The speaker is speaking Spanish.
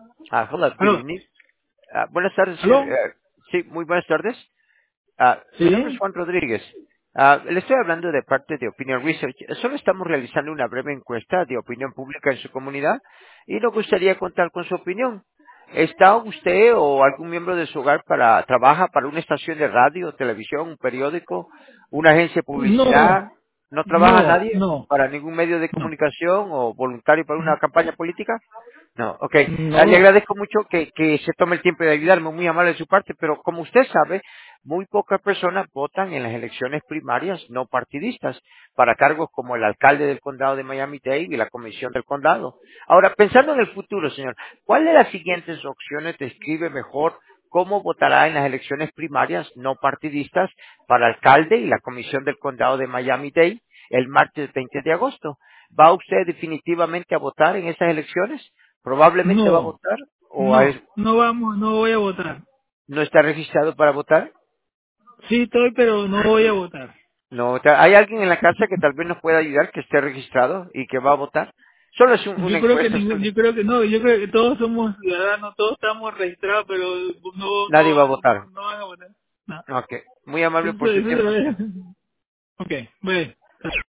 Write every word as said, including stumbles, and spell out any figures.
Ah, hello, good ¿Aló? evening. Ah, buenas tardes, señor. ¿Aló? Eh, sí, muy buenas tardes. Ah, mi nombre es Sí. Juan Rodríguez. Ah, le estoy hablando de parte de Opinion Research. Solo estamos realizando una breve encuesta de opinión pública en su comunidad y nos gustaría contar con su opinión. ¿Está usted o algún miembro de su hogar para trabaja para una estación de radio, televisión, un periódico, una agencia de No, publicidad? ¿No trabaja no, nadie no, para ningún medio de no, comunicación o voluntario para una campaña política? No, ok. Ah, le no, agradezco mucho que, que se tome el tiempo de ayudarme, muy amable de su parte, pero como usted sabe, muy pocas personas votan en las elecciones primarias no partidistas para cargos como el alcalde del condado de Miami-Dade y la comisión del condado. Ahora, pensando en el futuro, señor, ¿cuál de las siguientes opciones describe mejor cómo votará en las elecciones primarias no partidistas para alcalde y la comisión del condado de Miami-Dade el martes veinte de agosto? ¿Va usted definitivamente a votar en esas elecciones? Probablemente va a no, votar o a- no, no vamos, no voy a votar. no está registrado para votar. Sí estoy, pero no voy a votar. No, ta- hay alguien en la casa que tal vez nos pueda ayudar, que esté registrado y que va a votar. Solo es un- una Yo creo que encuesta, ningún, solo- yo creo que no, yo creo que todos somos ciudadanos, todos estamos registrados, pero no, nadie va a no, votar. no, no van a votar. No. Ok, muy amable Eso, por su eso se tiempo, lo señor. dejo. Ok, bueno.